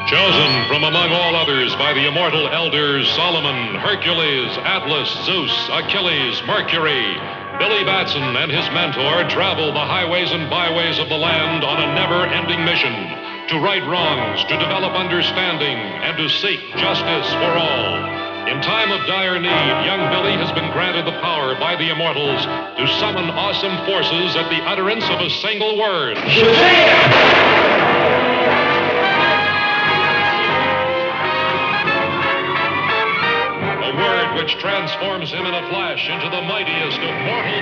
Chosen from among all others by the immortal elders Solomon, Hercules, Atlas, Zeus, Achilles, Mercury, Billy Batson and his mentor travel the highways and byways of the land on a never-ending mission to right wrongs, to develop understanding, and to seek justice for all. In time of dire need, young Billy has been granted the power by the immortals to summon awesome forces at the utterance of a single word. Shazam! Which transforms him in a flash into the mightiest of mortal